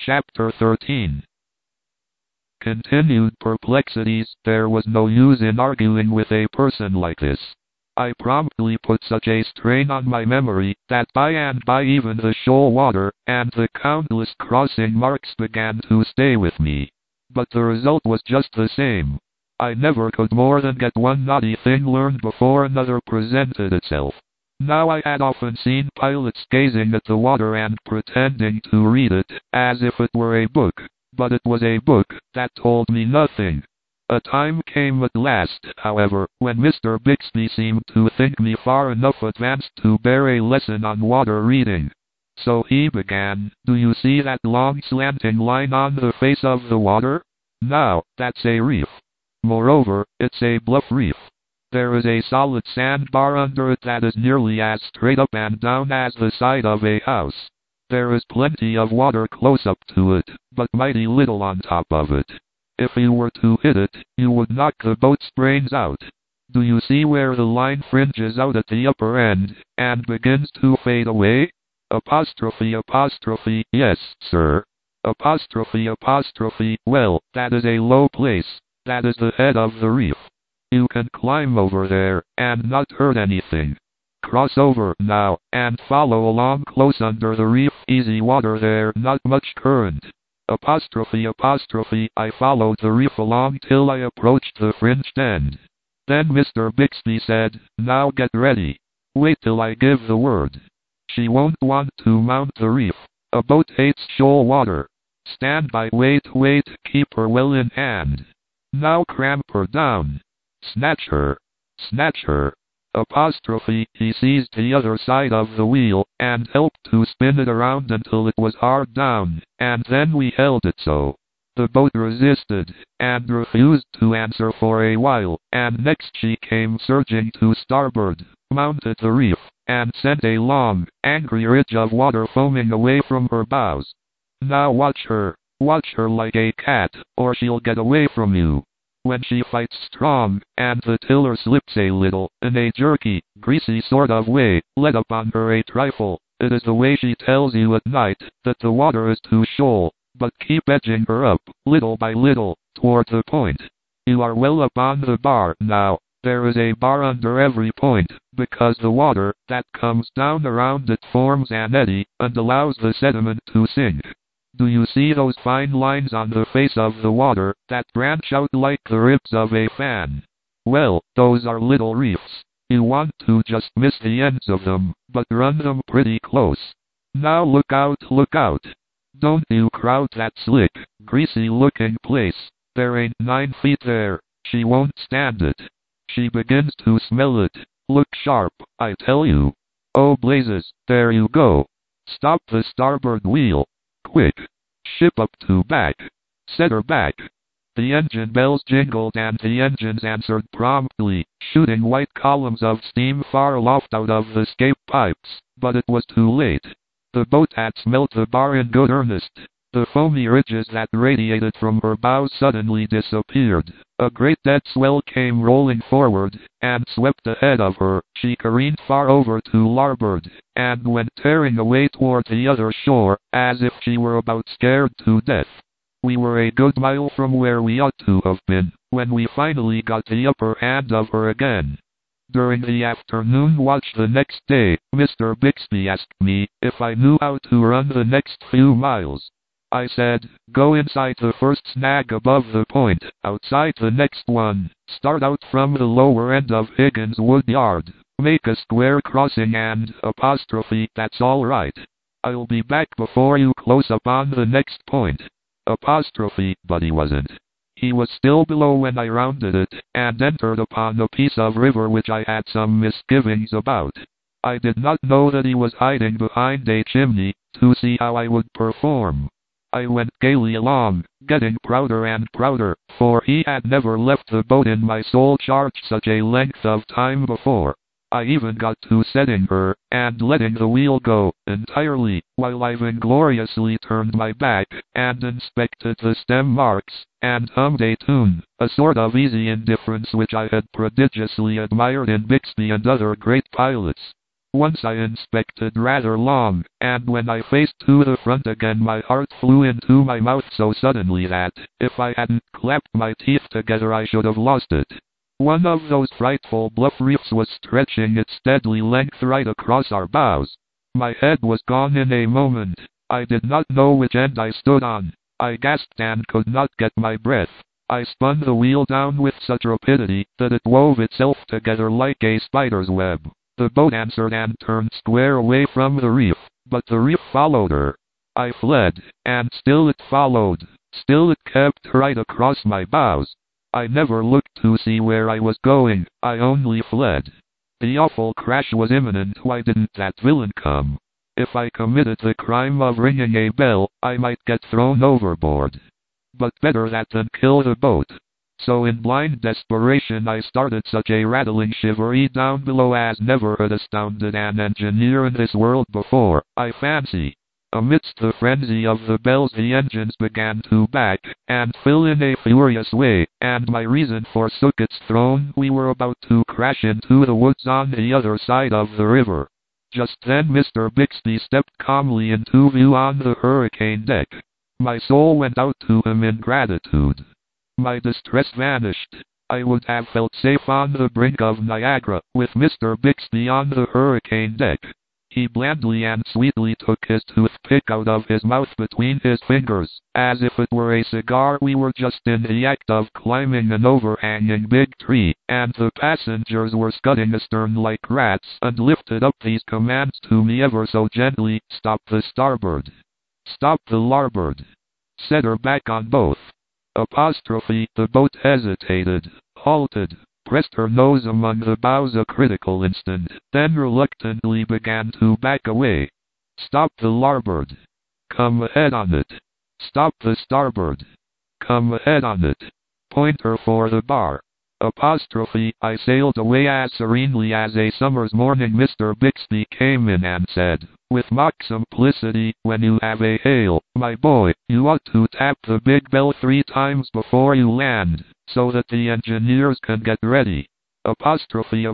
Chapter 13. Continued perplexities. There was no use in arguing with a person like this. I promptly put such a strain on my memory that by and by even the shoal water and the countless crossing marks began to stay with me. But the result was just the same. I never could more than get one naughty thing learned before another presented itself. Now I had often seen pilots gazing at the water and pretending to read it, as if it were a book, but it was a book that told me nothing. A time came at last, however, when Mr. Bixby seemed to think me far enough advanced to bear a lesson on water reading. So he began, "Do you see that long slanting line on the face of the water? Now, that's a reef. Moreover, it's a bluff reef. There is a solid sandbar under it that is nearly as straight up and down as the side of a house. There is plenty of water close up to it, but mighty little on top of it. If you were to hit it, you would knock the boat's brains out. Do you see where the line fringes out at the upper end, and begins to fade away? Apostrophe, yes, sir. Apostrophe, well, that is a low place. That is the head of the reef. You can climb over there, and not hurt anything. Cross over, now, and follow along close under the reef. Easy water there, not much current. Apostrophe, I followed the reef along till I approached the fringed end. Then Mr. Bixby said, "Now get ready. Wait till I give the word. She won't want to mount the reef. A boat hates shoal water. Stand by, wait, keep her well in hand. Now cramp her down. Snatch her. Apostrophe, he seized the other side of the wheel, and helped to spin it around until it was hard down, and then we held it so. The boat resisted, and refused to answer for a while, and next she came surging to starboard, mounted the reef, and sent a long, angry ridge of water foaming away from her bows. Now watch her like a cat, or she'll get away from you. When she fights strong, and the tiller slips a little, in a jerky, greasy sort of way, let up on her a trifle. It is the way she tells you at night, that the water is too shoal, but keep edging her up, little by little, toward the point. You are well up on the bar now. There is a bar under every point, because the water that comes down around it forms an eddy, and allows the sediment to sink. Do you see those fine lines on the face of the water, that branch out like the ribs of a fan? Well, those are little reefs. You want to just miss the ends of them, but run them pretty close. Now look out. Don't you crowd that slick, greasy-looking place. There ain't 9 feet there. She won't stand it. She begins to smell it. Look sharp, I tell you. Oh blazes, there you go. Stop the starboard wheel. Quick. Ship up to back. Set her back." The engine bells jingled and the engines answered promptly, shooting white columns of steam far aloft out of the scape pipes, but it was too late. The boat had smelt the bar in good earnest. The foamy ridges that radiated from her bows suddenly disappeared. A great dead swell came rolling forward, and swept ahead of her. She careened far over to larboard, and went tearing away toward the other shore, as if she were about scared to death. We were a good mile from where we ought to have been, when we finally got the upper hand of her again. During the afternoon watch the next day, Mr. Bixby asked me if I knew how to run the next few miles. I said, "Go inside the first snag above the point, outside the next one, start out from the lower end of Higgins Wood Yard, make a square crossing and apostrophe, that's all right. I'll be back before you close up on the next point." Apostrophe, but he wasn't. He was still below when I rounded it, and entered upon a piece of river which I had some misgivings about. I did not know that he was hiding behind a chimney, to see how I would perform. I went gaily along, getting prouder and prouder, for he had never left the boat in my sole charge such a length of time before. I even got to setting her, and letting the wheel go, entirely, while I vaingloriously turned my back, and inspected the stem marks, and hummed a tune, a sort of easy indifference which I had prodigiously admired in Bixby and other great pilots. Once I inspected rather long, and when I faced to the front again my heart flew into my mouth so suddenly that, if I hadn't clapped my teeth together I should have lost it. One of those frightful bluff reefs was stretching its deadly length right across our bows. My head was gone in a moment. I did not know which end I stood on. I gasped and could not get my breath. I spun the wheel down with such rapidity that it wove itself together like a spider's web. The boat answered and turned square away from the reef, but the reef followed her. I fled, and still it followed. Still it kept right across my bows. I never looked to see where I was going, I only fled. The awful crash was imminent. Why didn't that villain come? If I committed the crime of ringing a bell, I might get thrown overboard. But better that than kill the boat. So in blind desperation I started such a rattling shivery down below as never had astounded an engineer in this world before, I fancy. Amidst the frenzy of the bells the engines began to back and fill in a furious way, and my reason forsook its throne. We were about to crash into the woods on the other side of the river. Just then Mr. Bixby stepped calmly into view on the hurricane deck. My soul went out to him in gratitude. My distress vanished. I would have felt safe on the brink of Niagara, with Mr. Bixby on the hurricane deck. He blandly and sweetly took his toothpick out of his mouth between his fingers, as if it were a cigar. We were just in the act of climbing an overhanging big tree, and the passengers were scudding astern like rats, and lifted up these commands to me ever so gently: "Stop the starboard. Stop the larboard. Set her back on both." Apostrophe. The boat hesitated, halted, pressed her nose among the bows a critical instant, then reluctantly began to back away. "Stop the larboard. Come ahead on it. Stop the starboard. Come ahead on it. Point her for the bar." Apostrophe. I sailed away as serenely as a summer's morning. Mr. Bixby came in and said, with mock simplicity, "When you have a hail, my boy, you ought to tap the big bell 3 times before you land, so that the engineers can get ready." Apostrophe.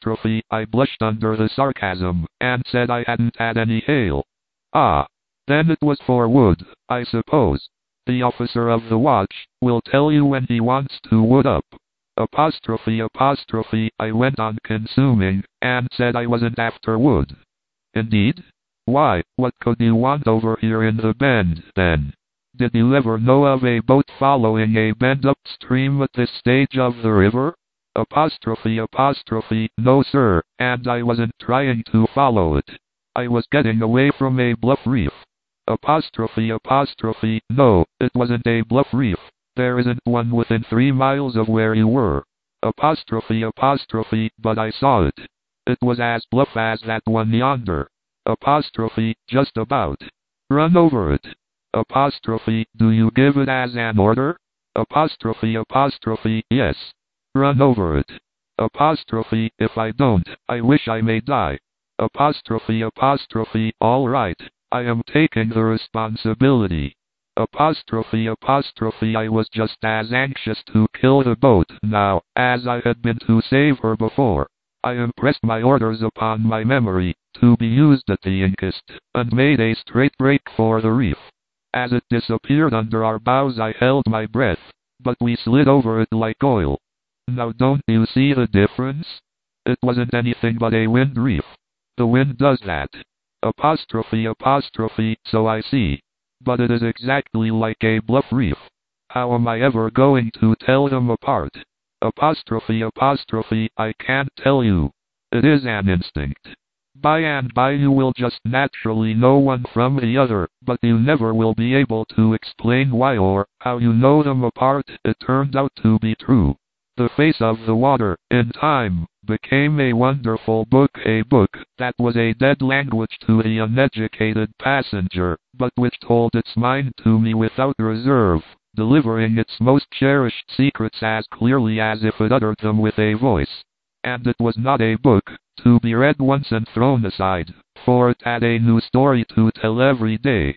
I blushed under the sarcasm, and said I hadn't had any hail. "Ah, then it was for wood, I suppose. The officer of the watch will tell you when he wants to wood up." Apostrophe. I went on consuming, and said I wasn't after wood. "Indeed? Why, what could you want over here in the bend, then? Did you ever know of a boat following a bend upstream at this stage of the river?" Apostrophe. No, sir, and I wasn't trying to follow it. I was getting away from a bluff reef. Apostrophe. No, it wasn't a bluff reef. There isn't one within 3 miles of where you were. Apostrophe. But I saw it. It was as bluff as that one yonder. Apostrophe. Just about. Run over it. Apostrophe. Do you give it as an order? Apostrophe. Yes. Run over it. Apostrophe. If I don't, I wish I may die. Apostrophe. All right. I am taking the responsibility. Apostrophe. I was just as anxious to kill the boat now as I had been to save her before. I impressed my orders upon my memory, to be used at the inquest, and made a straight break for the reef. As it disappeared under our bows I held my breath, but we slid over it like oil. Now don't you see the difference? It wasn't anything but a wind reef. The wind does that. Apostrophe. So I see. But it is exactly like a bluff reef. How am I ever going to tell them apart? Apostrophe. I can't tell you. It is an instinct. By and by you will just naturally know one from the other, but you never will be able to explain why or how you know them apart. It turned out to be true. The Face of the Water, in time, became a wonderful book, a book that was a dead language to the uneducated passenger, but which told its mind to me without reserve, delivering its most cherished secrets as clearly as if it uttered them with a voice. And it was not a book to be read once and thrown aside, for it had a new story to tell every day.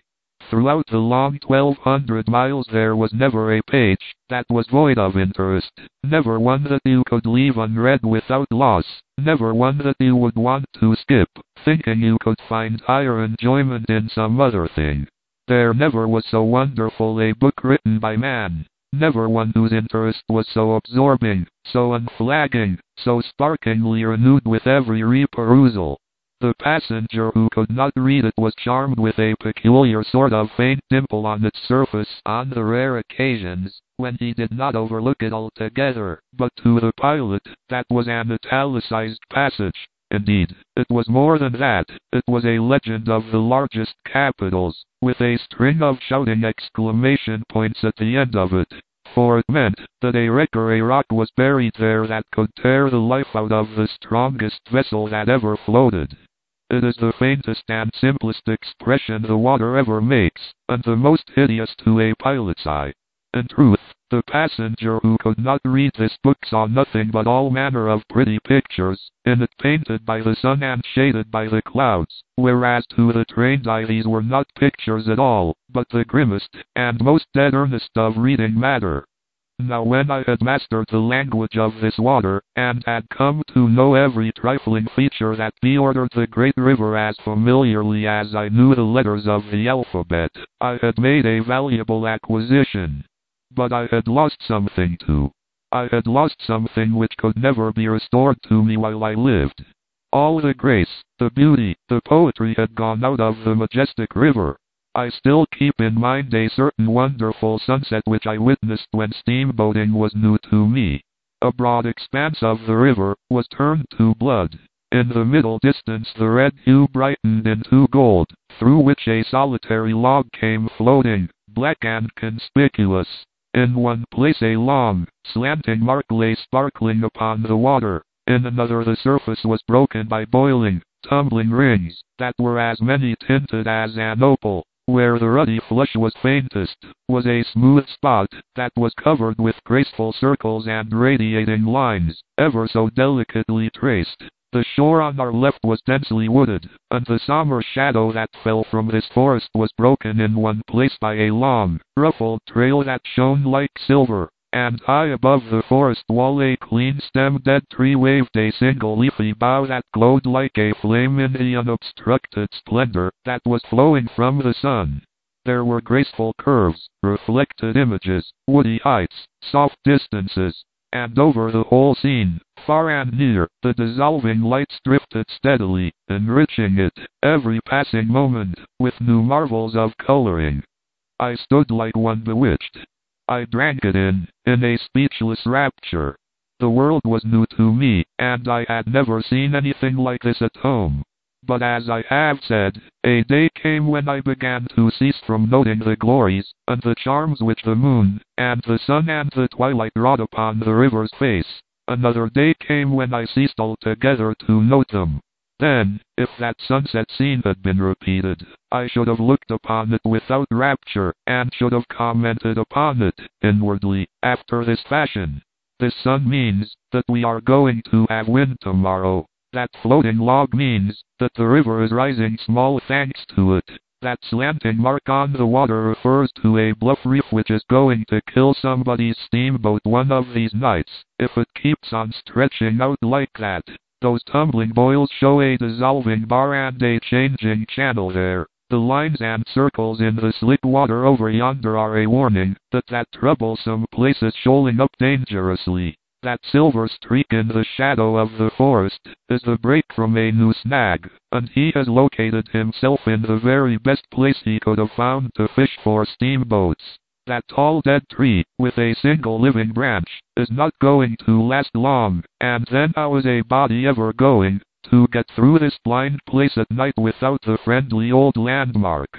Throughout the long 1,200 miles there was never a page that was void of interest, never one that you could leave unread without loss, never one that you would want to skip, thinking you could find higher enjoyment in some other thing. There never was so wonderful a book written by man, never one whose interest was so absorbing, so unflagging, so sparkingly renewed with every reperusal. The passenger who could not read it was charmed with a peculiar sort of faint dimple on its surface on the rare occasions when he did not overlook it altogether, but to the pilot that was an italicized passage. Indeed, it was more than that, it was a legend of the largest capitals, with a string of shouting exclamation points at the end of it. For it meant that a wreck or a rock was buried there that could tear the life out of the strongest vessel that ever floated. It is the faintest and simplest expression the water ever makes, and the most hideous to a pilot's eye. In truth, the passenger who could not read this book saw nothing but all manner of pretty pictures, in it painted by the sun and shaded by the clouds, whereas to the trained eye these were not pictures at all, but the grimmest and most dead earnest of reading matter. Now when I had mastered the language of this water, and had come to know every trifling feature that bordered the great river as familiarly as I knew the letters of the alphabet, I had made a valuable acquisition. But I had lost something too. I had lost something which could never be restored to me while I lived. All the grace, the beauty, the poetry had gone out of the majestic river. I still keep in mind a certain wonderful sunset which I witnessed when steamboating was new to me. A broad expanse of the river was turned to blood. In the middle distance the red hue brightened into gold, through which a solitary log came floating, black and conspicuous. In one place a long, slanting mark lay sparkling upon the water. In another the surface was broken by boiling, tumbling rings, that were as many tinted as an opal. Where the ruddy flush was faintest, was a smooth spot that was covered with graceful circles and radiating lines, ever so delicately traced. The shore on our left was densely wooded, and the somber shadow that fell from this forest was broken in one place by a long, ruffled trail that shone like silver. And high above the forest wall a clean-stemmed dead tree waved a single leafy bough that glowed like a flame in the unobstructed splendor that was flowing from the sun. There were graceful curves, reflected images, woody heights, soft distances, and over the whole scene, far and near, the dissolving lights drifted steadily, enriching it, every passing moment, with new marvels of coloring. I stood like one bewitched. I drank it in a speechless rapture. The world was new to me, and I had never seen anything like this at home. But as I have said, a day came when I began to cease from noting the glories, and the charms which the moon, and the sun and the twilight wrought upon the river's face. Another day came when I ceased altogether to note them. Then, if that sunset scene had been repeated, I should have looked upon it without rapture, and should have commented upon it, inwardly, after this fashion. This sun means that we are going to have wind tomorrow. That floating log means that the river is rising small thanks to it. That slanting mark on the water refers to a bluff reef which is going to kill somebody's steamboat one of these nights, if it keeps on stretching out like that. Those tumbling boils show a dissolving bar and a changing channel there. The lines and circles in the slick water over yonder are a warning that troublesome place is shoaling up dangerously. That silver streak in the shadow of the forest is the break from a new snag, and he has located himself in the very best place he could have found to fish for steamboats. That tall dead tree, with a single living branch, is not going to last long, and then how is a body ever going to get through this blind place at night without the friendly old landmark?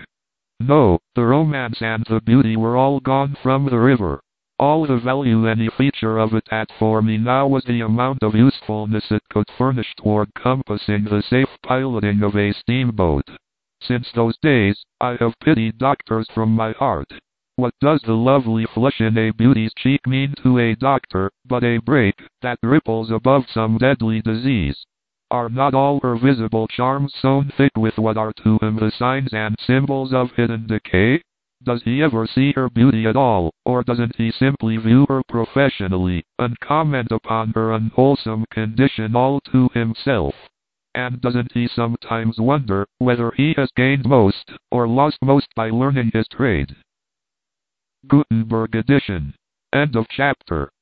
No, the romance and the beauty were all gone from the river. All the value any feature of it had for me now was the amount of usefulness it could furnish toward compassing the safe piloting of a steamboat. Since those days, I have pitied doctors from my heart. What does the lovely flush in a beauty's cheek mean to a doctor, but a break that ripples above some deadly disease? Are not all her visible charms sown thick with what are to him the signs and symbols of hidden decay? Does he ever see her beauty at all, or doesn't he simply view her professionally, and comment upon her unwholesome condition all to himself? And doesn't he sometimes wonder whether he has gained most, or lost most by learning his trade? Gutenberg edition. End of chapter.